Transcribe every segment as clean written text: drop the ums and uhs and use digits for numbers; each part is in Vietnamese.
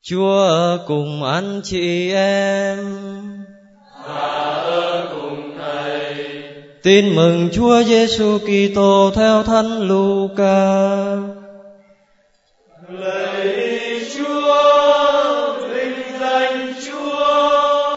Chúa ở cùng anh chị em và ở cùng Thầy. Tin mừng Chúa Giêsu Kitô theo Thánh Luca. Lạy Chúa, vinh danh Chúa.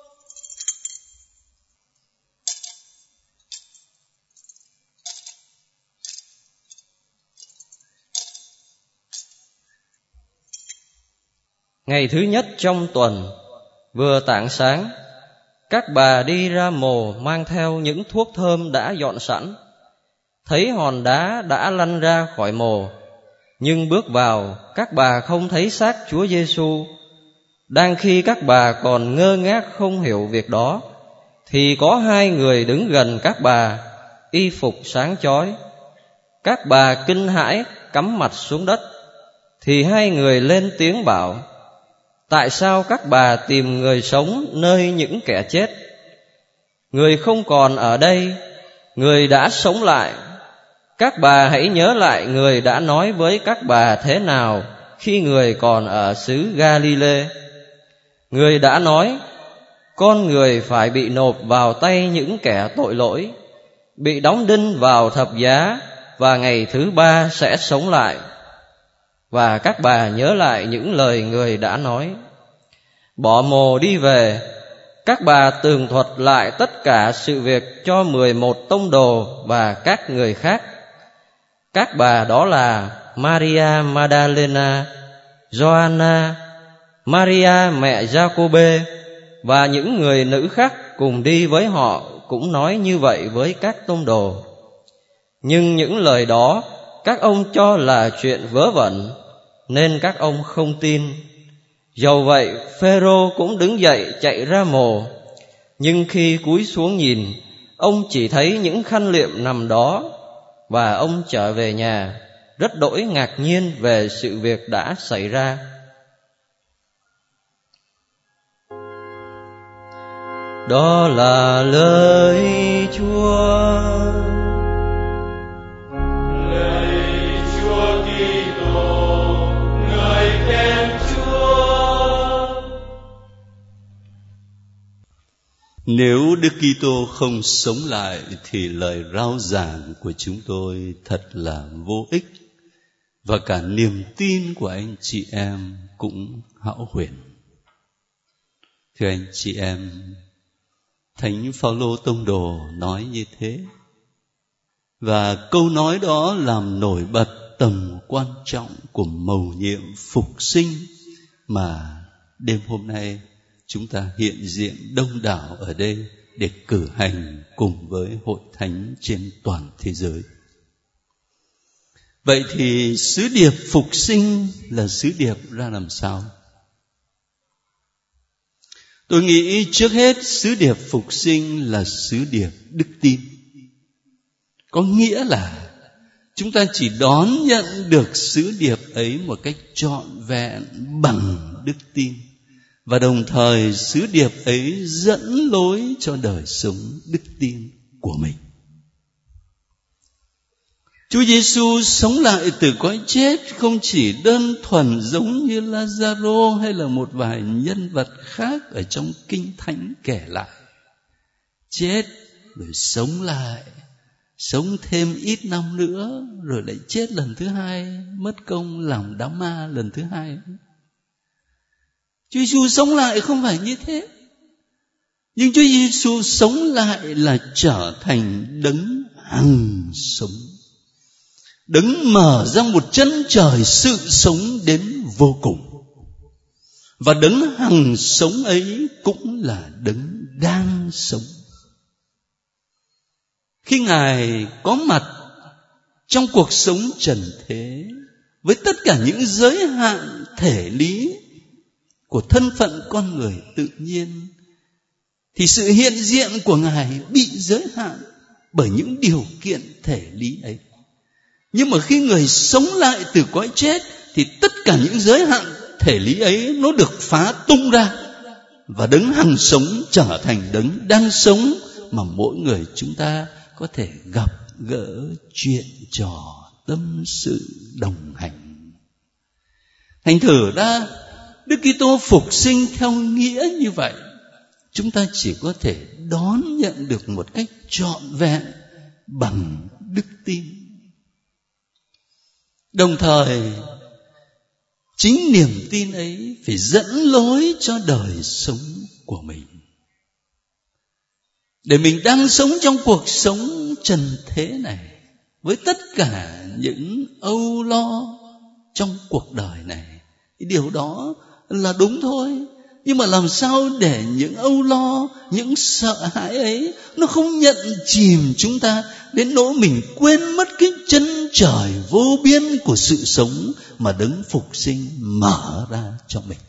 Ngày thứ nhất trong tuần, vừa tảng sáng, các bà đi ra mồ mang theo những thuốc thơm đã dọn sẵn. Thấy hòn đá đã lăn ra khỏi mồ, nhưng bước vào các bà không thấy xác Chúa Giêsu. Đang khi các bà còn ngơ ngác không hiểu việc đó, thì có hai người đứng gần các bà, y phục sáng chói. Các bà kinh hãi cắm mặt xuống đất. Thì hai người lên tiếng bảo: tại sao các bà tìm người sống nơi những kẻ chết? Người không còn ở đây, người đã sống lại. Các bà hãy nhớ lại người đã nói với các bà thế nào khi người còn ở xứ Ga-li-lê. Người đã nói: con người phải bị nộp vào tay những kẻ tội lỗi, bị đóng đinh vào thập giá, và ngày thứ ba sẽ sống lại. Và các bà nhớ lại những lời người đã nói. Bỏ mồ đi về, các bà tường thuật lại tất cả sự việc cho 11 tông đồ và các người khác. Các bà đó là Maria Magdalena, Gioanna, Maria mẹ Giacôbê và những người nữ khác cùng đi với họ cũng nói như vậy với các tông đồ. Nhưng những lời đó các ông cho là chuyện vớ vẩn, nên các ông không tin. Dầu vậy, Phêrô cũng đứng dậy chạy ra mồ. Nhưng khi cúi xuống nhìn, ông chỉ thấy những khăn liệm nằm đó, và ông trở về nhà rất đỗi ngạc nhiên về sự việc đã xảy ra. Đó là lời Chúa. Nếu Đức Kitô không sống lại thì lời rao giảng của chúng tôi thật là vô ích, và cả niềm tin của anh chị em cũng hão huyền. Thưa anh chị em, Thánh Phao-lô tông đồ nói như thế, và câu nói đó làm nổi bật tầm quan trọng của mầu nhiệm phục sinh mà đêm hôm nay chúng ta hiện diện đông đảo ở đây để cử hành cùng với hội thánh trên toàn thế giới. Vậy thì sứ điệp phục sinh là sứ điệp ra làm sao? Tôi nghĩ trước hết sứ điệp phục sinh là sứ điệp đức tin. Có nghĩa là chúng ta chỉ đón nhận được sứ điệp ấy một cách trọn vẹn bằng đức tin, và đồng thời sứ điệp ấy dẫn lối cho đời sống đức tin của mình. Chúa Giêsu sống lại từ cõi chết không chỉ đơn thuần giống như Lazaro hay là một vài nhân vật khác ở trong Kinh Thánh kể lại. Chết rồi sống lại, sống thêm ít năm nữa rồi lại chết lần thứ hai, mất công làm đám ma lần thứ hai. Chúa Giêsu sống lại không phải như thế. Nhưng Chúa Giêsu sống lại là trở thành đấng hằng sống, đấng mở ra một chân trời sự sống đến vô cùng. Và đấng hằng sống ấy cũng là đấng đang sống. Khi Ngài có mặt trong cuộc sống trần thế, với tất cả những giới hạn thể lý của thân phận con người tự nhiên, thì sự hiện diện của Ngài bị giới hạn bởi những điều kiện thể lý ấy. Nhưng mà khi người sống lại từ cõi chết, thì tất cả những giới hạn thể lý ấy nó được phá tung ra, và đấng hằng sống trở thành đấng đang sống mà mỗi người chúng ta có thể gặp gỡ, chuyện trò, tâm sự, đồng hành. Thành thử ra Đức Kitô phục sinh theo nghĩa như vậy, chúng ta chỉ có thể đón nhận được một cách trọn vẹn bằng đức tin. Đồng thời, chính niềm tin ấy phải dẫn lối cho đời sống của mình. Để mình đang sống trong cuộc sống trần thế này, với tất cả những âu lo trong cuộc đời này, điều đó là đúng thôi. Nhưng mà làm sao để những âu lo, những sợ hãi ấy nó không nhận chìm chúng ta đến nỗi mình quên mất cái chân trời vô biên của sự sống mà Đấng phục sinh mở ra cho mình.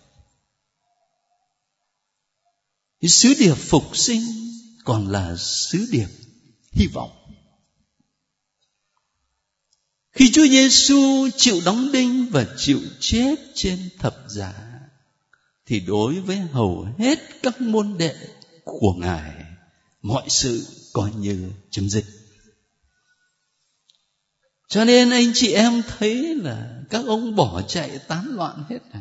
Cái sứ điệp phục sinh còn là sứ điệp hy vọng. Khi Chúa Giêsu chịu đóng đinh và chịu chết trên thập giá, thì đối với hầu hết các môn đệ của Ngài, mọi sự coi như chấm dứt. Cho nên anh chị em thấy là các ông bỏ chạy tán loạn hết rồi.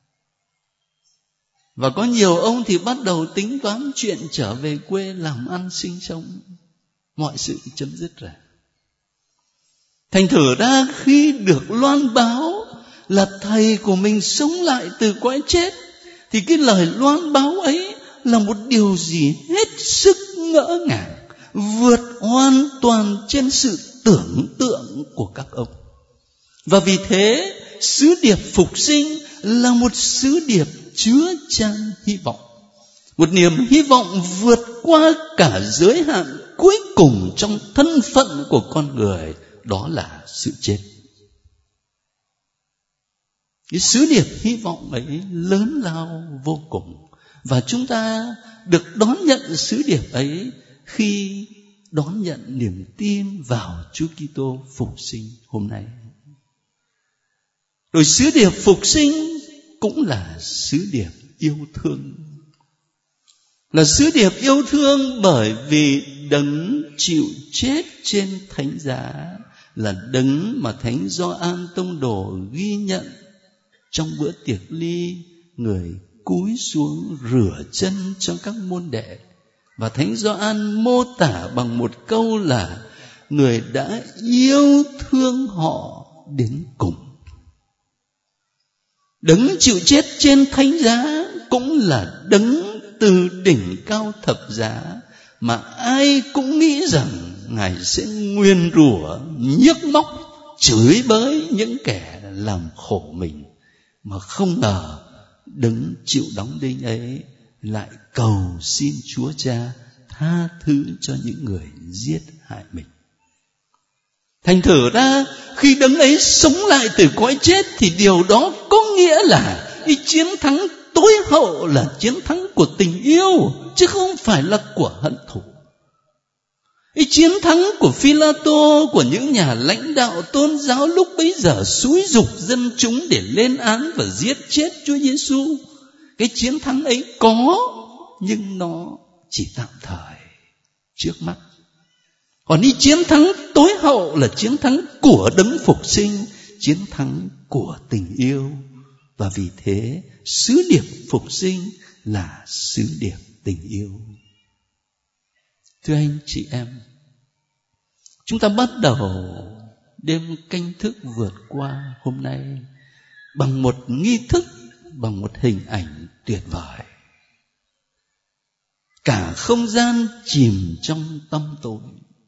Và có nhiều ông thì bắt đầu tính toán chuyện trở về quê làm ăn sinh sống. Mọi sự chấm dứt rồi. Thành thử ra khi được loan báo là thầy của mình sống lại từ cõi chết, thì cái lời loan báo ấy là một điều gì hết sức ngỡ ngàng, vượt hoàn toàn trên sự tưởng tượng của các ông. Và vì thế, sứ điệp phục sinh là một sứ điệp chứa chan hy vọng. Một niềm hy vọng vượt qua cả giới hạn cuối cùng trong thân phận của con người, đó là sự chết. Cái sứ điệp hy vọng ấy lớn lao vô cùng. Và chúng ta được đón nhận sứ điệp ấy khi đón nhận niềm tin vào Chúa Kitô phục sinh hôm nay. Rồi sứ điệp phục sinh cũng là sứ điệp yêu thương. Là sứ điệp yêu thương bởi vì Đấng chịu chết trên thánh giá là Đấng mà Thánh Gioan Tông Đồ ghi nhận trong bữa tiệc ly, người cúi xuống rửa chân cho các môn đệ. Và Thánh Gioan mô tả bằng một câu là người đã yêu thương họ đến cùng. Đấng chịu chết trên thánh giá cũng là Đấng từ đỉnh cao thập giá mà ai cũng nghĩ rằng Ngài sẽ nguyền rủa, nhức móc, chửi bới những kẻ làm khổ mình. Mà không ngờ Đấng chịu đóng đinh ấy lại cầu xin Chúa Cha tha thứ cho những người giết hại mình. Thành thử ra khi Đấng ấy sống lại từ cõi chết, thì điều đó có nghĩa là cái chiến thắng tối hậu là chiến thắng của tình yêu, chứ không phải là của hận thù. Cái chiến thắng của Phi-la-tô, của những nhà lãnh đạo tôn giáo lúc bấy giờ xúi giục dân chúng để lên án và giết chết Chúa Giêsu, cái chiến thắng ấy có, nhưng nó chỉ tạm thời trước mắt. Còn đi chiến thắng tối hậu là chiến thắng của Đấng phục sinh, chiến thắng của tình yêu. Và vì thế, sứ điệp phục sinh là sứ điệp tình yêu. Thưa anh chị em, chúng ta bắt đầu đêm canh thức vượt qua hôm nay bằng một nghi thức, bằng một hình ảnh tuyệt vời. Cả không gian chìm trong tăm tối.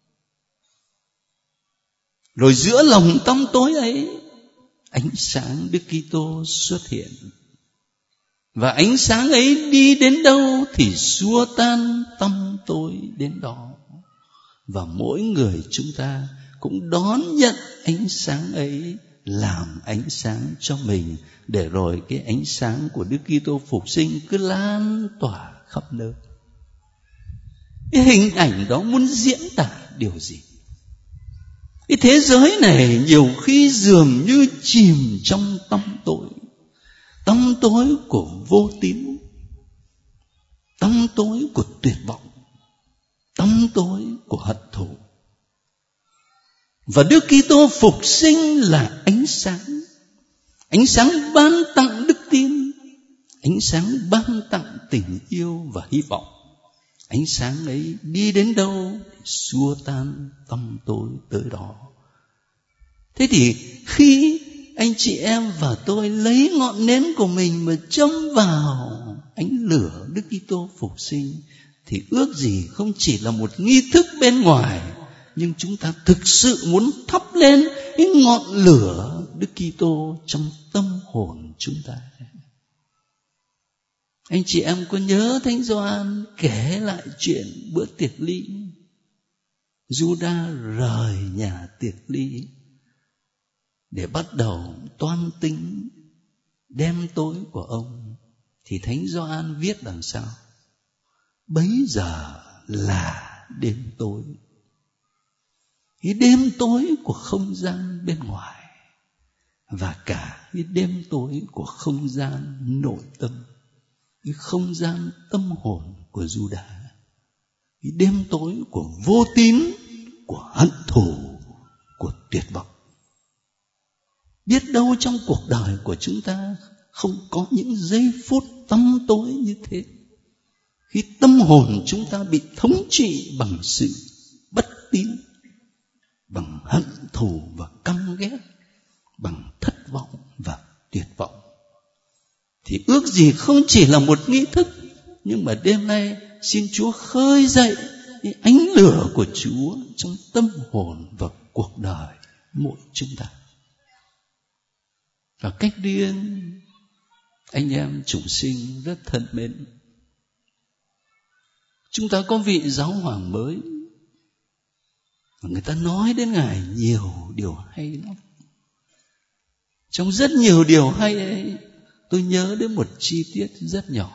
Rồi giữa lòng tăm tối ấy, ánh sáng Đức Kitô xuất hiện. Và ánh sáng ấy đi đến đâu thì xua tan tăm tối đến đó. Và mỗi người chúng ta cũng đón nhận ánh sáng ấy, làm ánh sáng cho mình, để rồi cái ánh sáng của Đức Kitô phục sinh cứ lan tỏa khắp nơi. Cái hình ảnh đó muốn diễn tả điều gì? Cái thế giới này nhiều khi dường như chìm trong tăm tối của vô tín, tăm tối của tuyệt vọng, tăm tối của hận thù. Và Đức Kitô phục sinh là ánh sáng ban tặng đức tin, Ánh sáng ban tặng tình yêu và hy vọng. Ánh sáng ấy đi đến đâu để xua tan tăm tối tới đó. Thế thì khi anh chị em và tôi lấy ngọn nến của mình mà châm vào ánh lửa Đức Kitô phục sinh, thì ước gì không chỉ là một nghi thức bên ngoài, nhưng chúng ta thực sự muốn thắp lên cái ngọn lửa Đức Kitô trong tâm hồn chúng ta. Anh chị em có nhớ Thánh Gioan kể lại chuyện bữa tiệc ly? Giuđa rời nhà tiệc ly để bắt đầu toan tính đêm tối của ông, thì Thánh Gioan viết làm sao? Bấy giờ là đêm tối, cái đêm tối của không gian bên ngoài và cả cái đêm tối của không gian nội tâm, cái không gian tâm hồn của Giuđa, cái đêm tối của vô tín, của hận thù, của tuyệt vọng. Biết đâu trong cuộc đời của chúng ta không có những giây phút tăm tối như thế, khi tâm hồn chúng ta bị thống trị bằng sự bất tín, bằng hận thù và căm ghét, bằng thất vọng và tuyệt vọng. Thì ước gì không chỉ là một nghi thức, nhưng mà đêm nay xin Chúa khơi dậy cái ánh lửa của Chúa trong tâm hồn và cuộc đời mỗi chúng ta. Và cách riêng, anh em chúng sinh rất thân mến, chúng ta có vị giáo hoàng mới, và người ta nói đến Ngài nhiều điều hay lắm. Trong rất nhiều điều hay ấy, tôi nhớ đến một chi tiết rất nhỏ.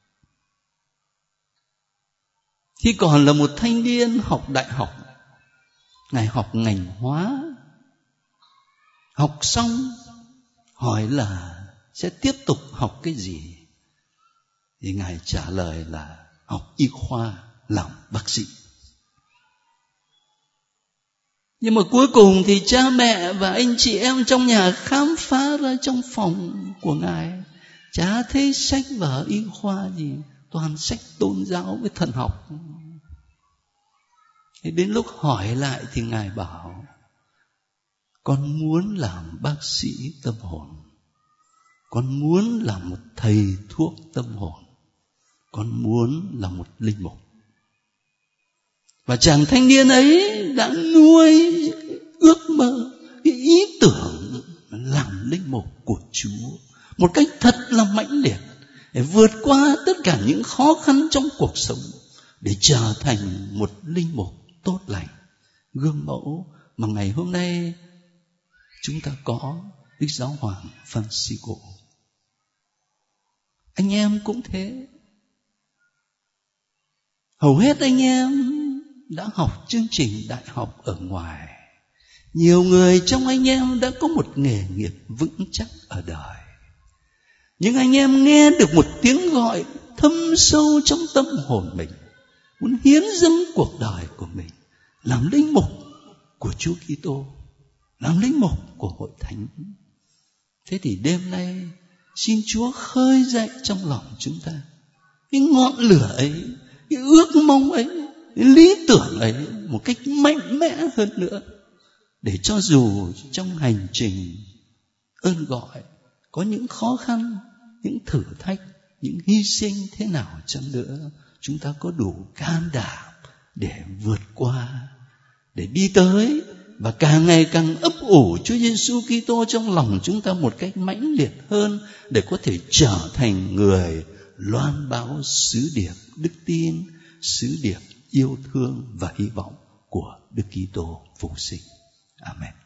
Khi còn là một thanh niên học đại học, Ngài học ngành hóa. Học xong hỏi là sẽ tiếp tục học cái gì, thì Ngài trả lời là học y khoa, làm bác sĩ. Nhưng mà cuối cùng thì cha mẹ và anh chị em trong nhà khám phá ra trong phòng của Ngài chả thấy sách vở y khoa gì, toàn sách tôn giáo với thần học. Thế đến lúc hỏi lại thì Ngài bảo: con muốn làm bác sĩ tâm hồn, con muốn làm một thầy thuốc tâm hồn, con muốn là một linh mục. Và chàng thanh niên ấy đã nuôi ước mơ, cái ý tưởng làm linh mục của Chúa một cách thật là mãnh liệt, để vượt qua tất cả những khó khăn trong cuộc sống, để trở thành một linh mục tốt lành, gương mẫu mà ngày hôm nay chúng ta có Đức Giáo hoàng Francisco. Anh em cũng thế. Hầu hết anh em đã học chương trình đại học ở ngoài. Nhiều người trong anh em đã có một nghề nghiệp vững chắc ở đời. Nhưng anh em nghe được một tiếng gọi thâm sâu trong tâm hồn mình, muốn hiến dâng cuộc đời của mình làm linh mục của Chúa Kitô, làm linh mục của hội thánh. Thế thì đêm nay xin Chúa khơi dậy trong lòng chúng ta cái ngọn lửa ấy, cái ước mong ấy, cái lý tưởng ấy một cách mạnh mẽ hơn nữa, để cho dù trong hành trình ơn gọi có những khó khăn, những thử thách, những hy sinh thế nào chăng nữa, chúng ta có đủ can đảm để vượt qua, để đi tới và càng ngày càng ấp ủ Chúa Giêsu Kitô trong lòng chúng ta một cách mãnh liệt hơn, để có thể trở thành người loan báo sứ điệp đức tin, sứ điệp yêu thương và hy vọng của Đức Kitô phục sinh. Amen.